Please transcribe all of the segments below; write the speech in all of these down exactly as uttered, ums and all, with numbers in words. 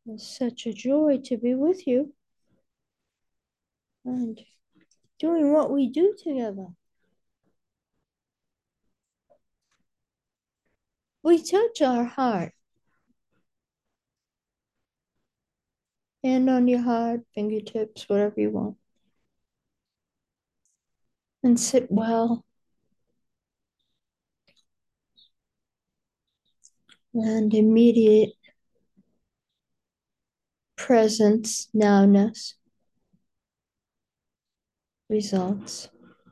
It's such a joy to be with you and doing what we do together. We touch our heart, hand on your heart, fingertips, whatever you want, and sit well and immediate presence, nowness, results.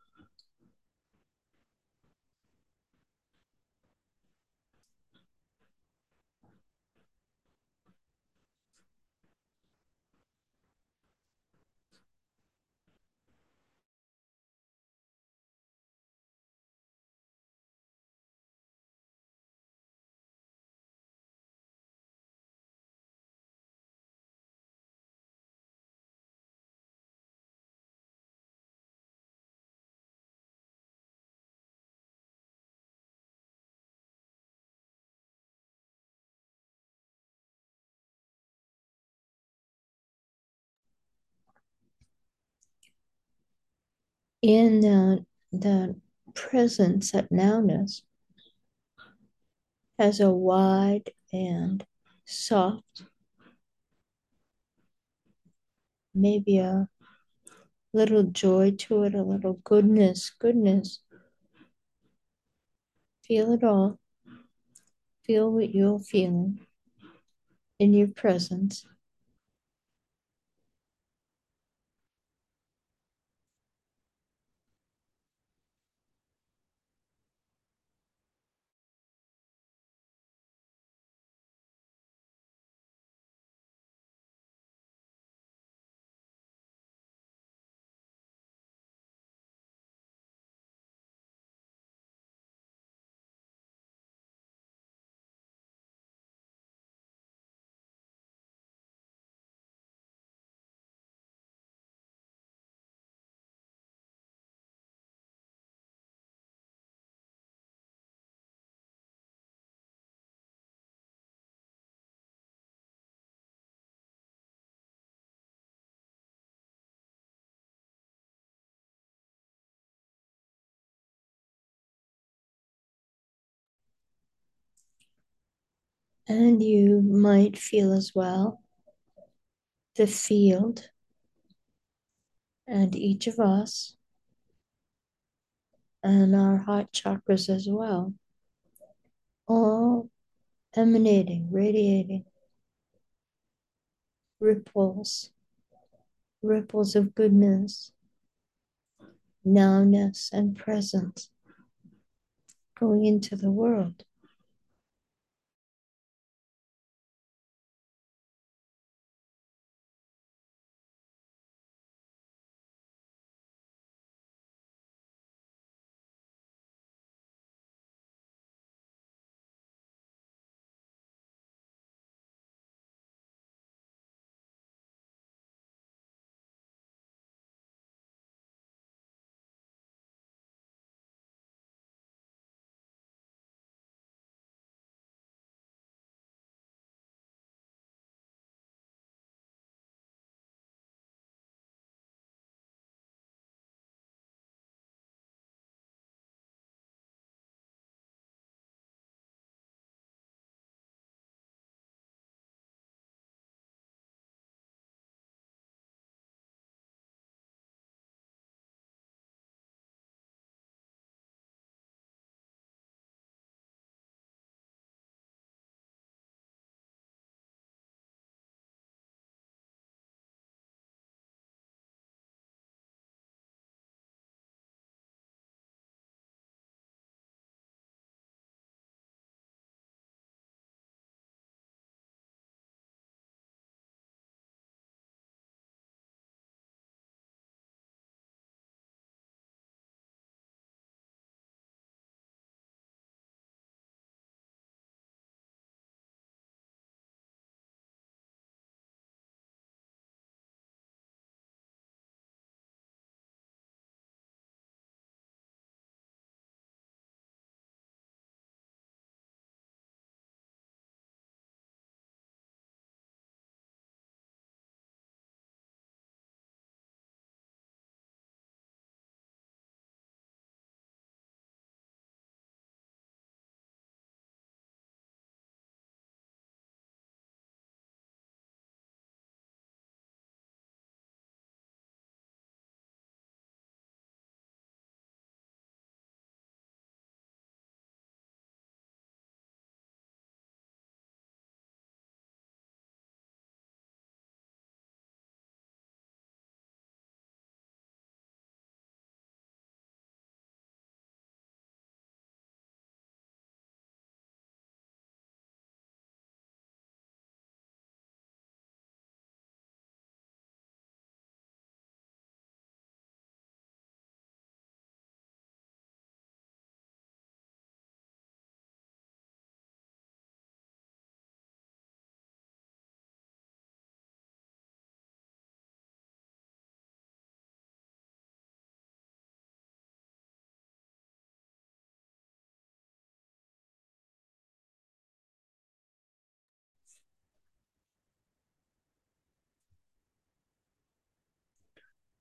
In the, the presence at nowness has a wide and soft, maybe a little joy to it, a little goodness, goodness. Feel it all. Feel what you're feeling in your presence. And you might feel as well the field and each of us and our heart chakras as well, all emanating, radiating ripples, ripples of goodness, nowness, and presence going into the world.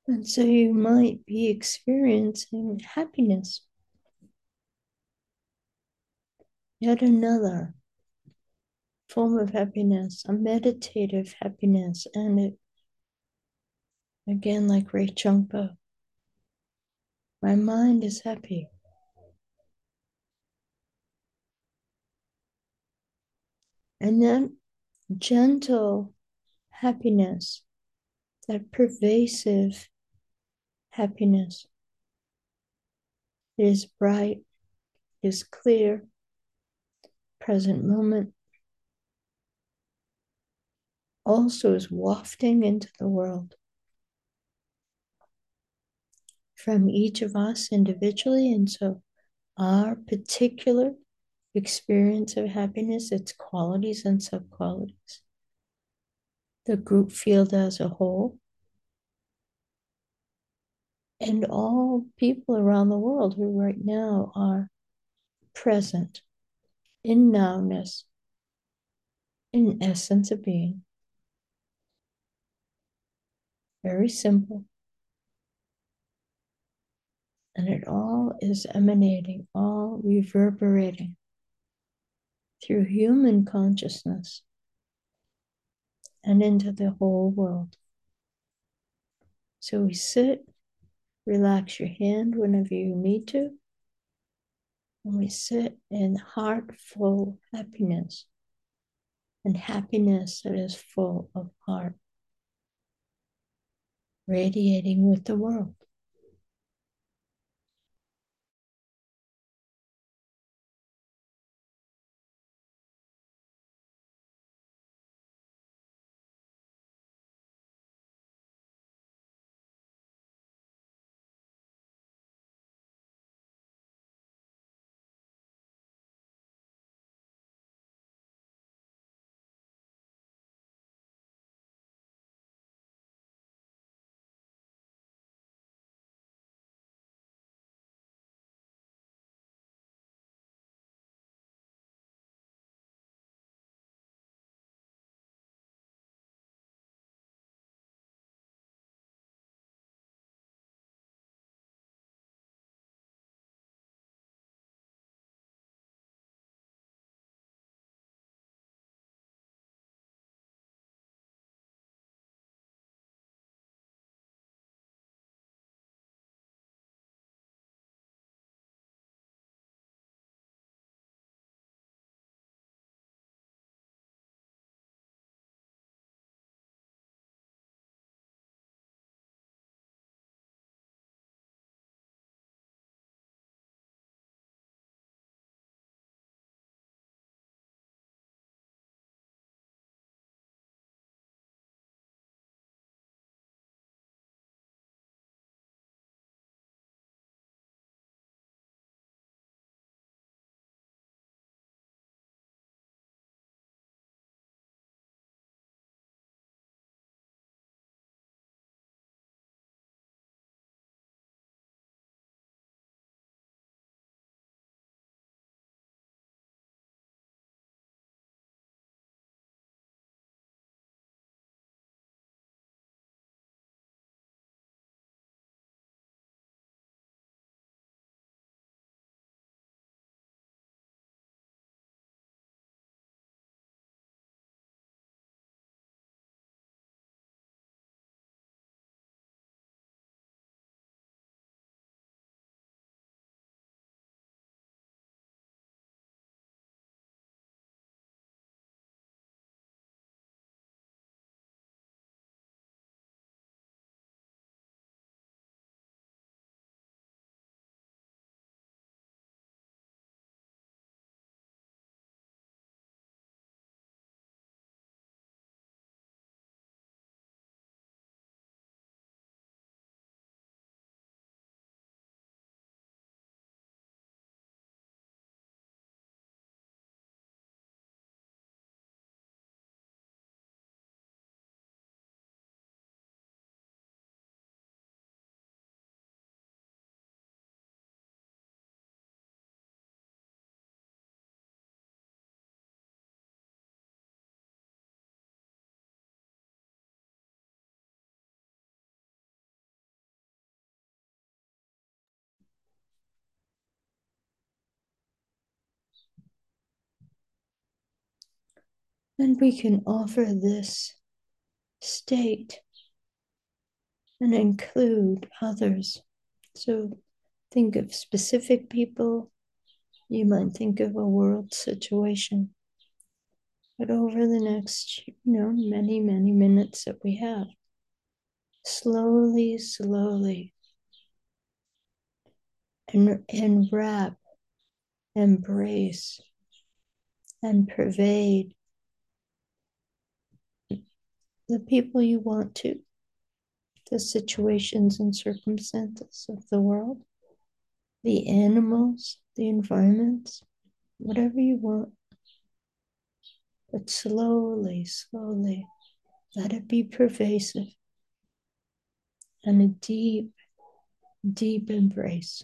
And so you might be experiencing happiness, yet another form of happiness, a meditative happiness. And it, again, like Ray Chungpa, my mind is happy. And then gentle happiness, that pervasive happiness is bright, is clear, present moment, also is wafting into the world from each of us individually. And so our particular experience of happiness, its qualities and subqualities, the group field as a whole, and all people around the world who right now are present in nowness, in essence of being. Very simple. And it all is emanating, all reverberating through human consciousness and into the whole world. So we sit, relax your hand whenever you need to, and we sit in heartful happiness and happiness that is full of heart, radiating with the world. And we can offer this state and include others. So think of specific people. You might think of a world situation. But over the next, you know, many, many minutes that we have, slowly, slowly, and, and wrap, embrace, and pervade the people you want to, the situations and circumstances of the world, the animals, the environments, whatever you want. But slowly, slowly, let it be pervasive and a deep, deep embrace.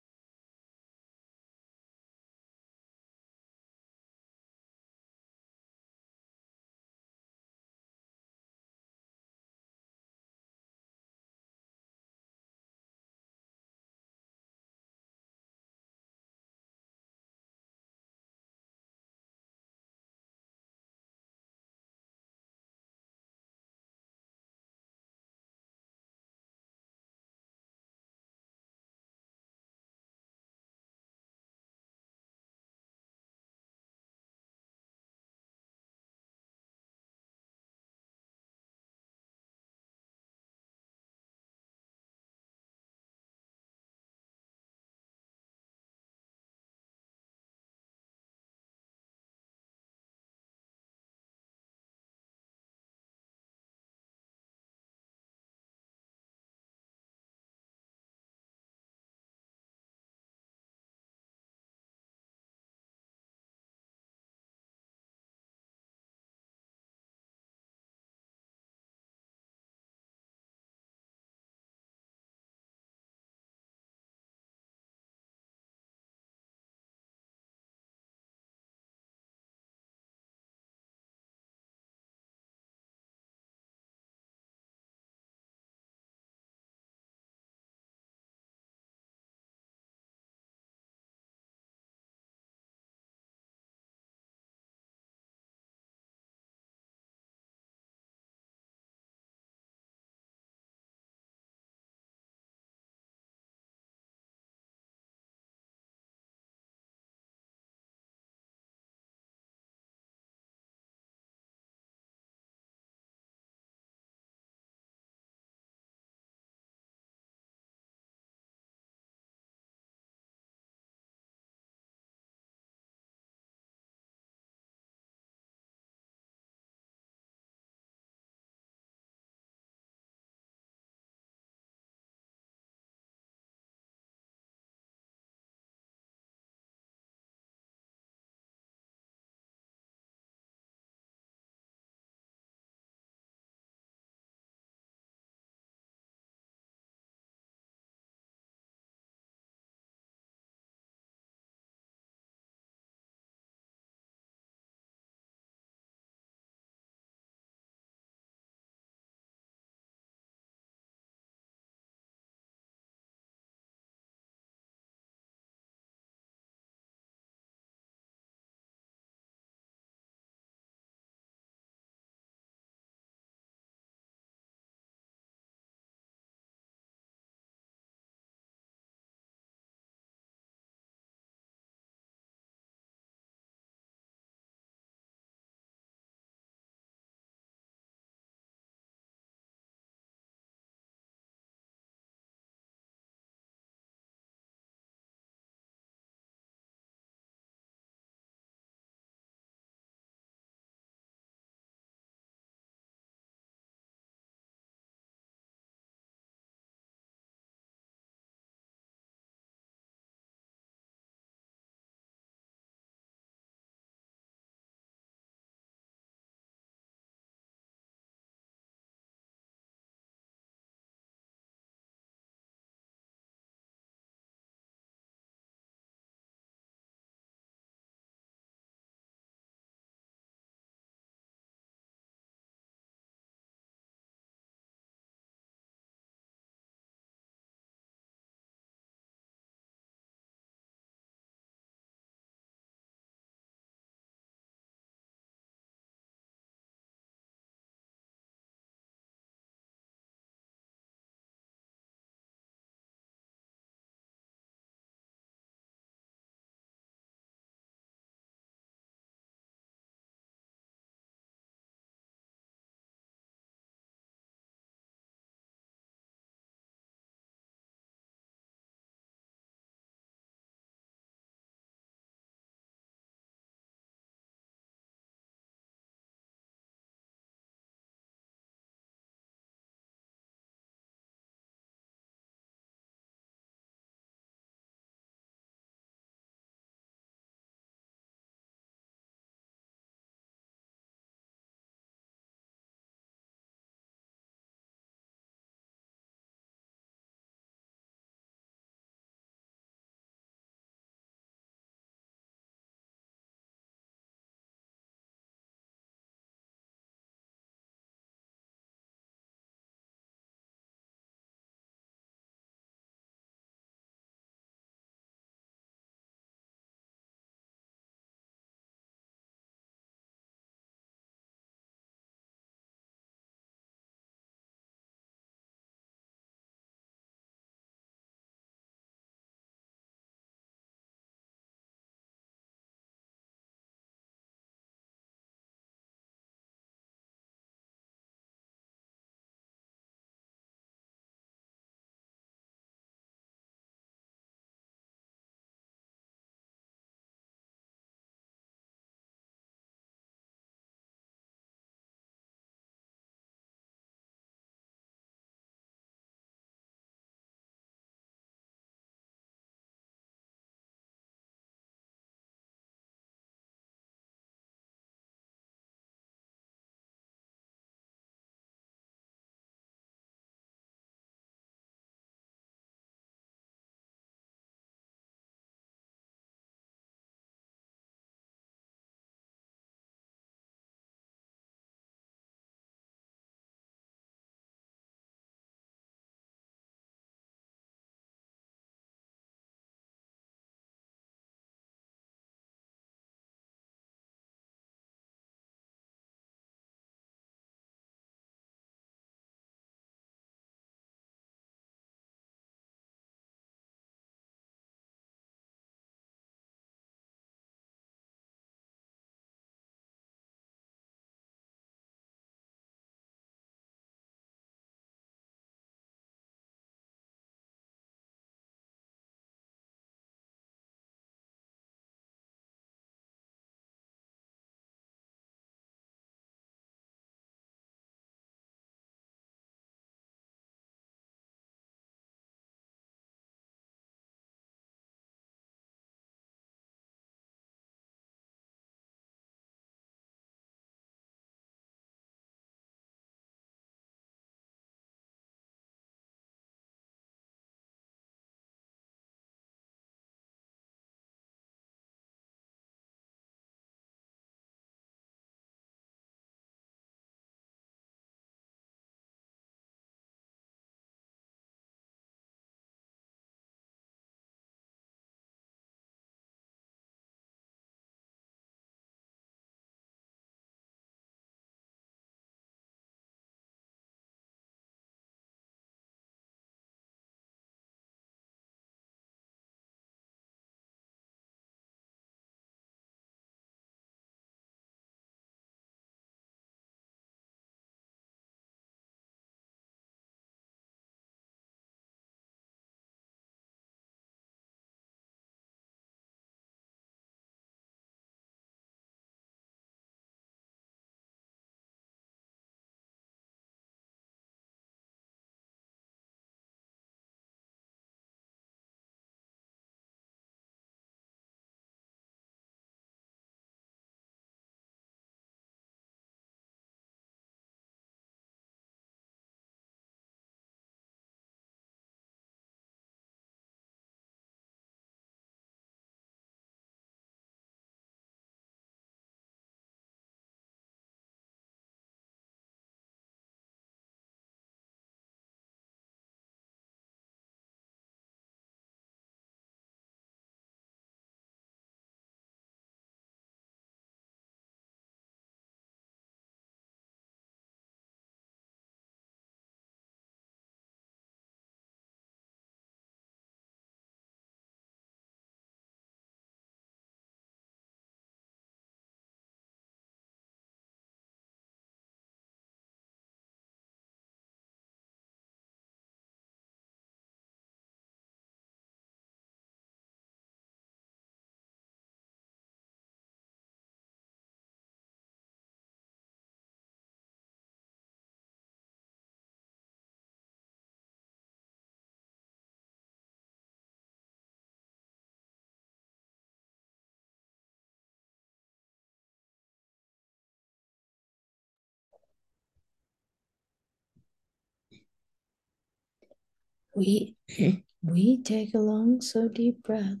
we we take a long, slow, deep breath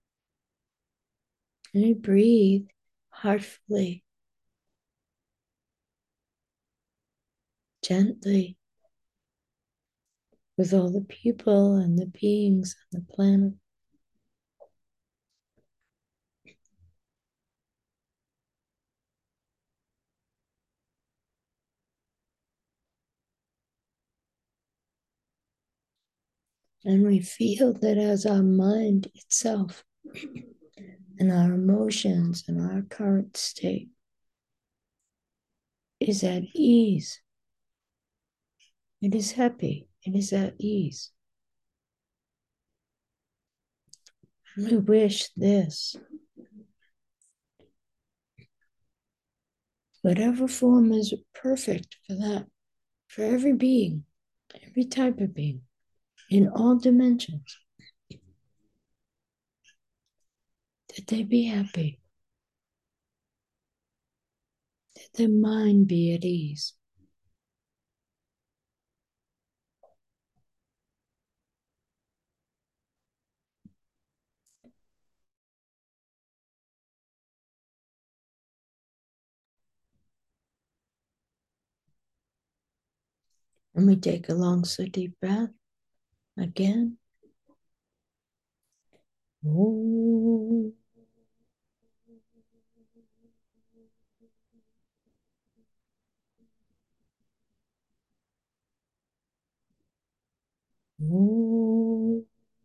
and we breathe heartfully, gently, with all the people and the beings on the planet. And we feel that as our mind itself and our emotions and our current state is at ease, it is happy, it is at ease. And we wish this, whatever form is perfect for that, for every being, every type of being, in all dimensions, that they be happy, that their mind be at ease. And we take a long, slow, deep breath again. Om. Om.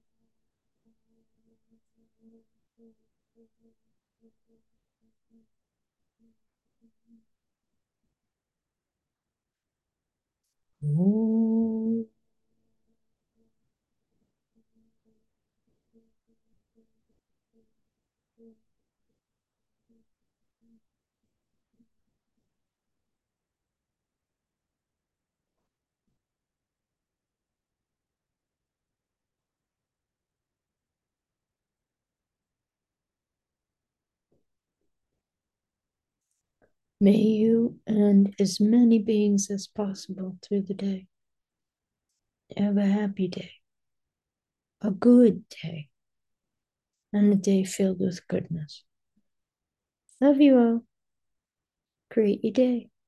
Om. May you and as many beings as possible through the day have a happy day, a good day, and a day filled with goodness. Love you all. Great your day.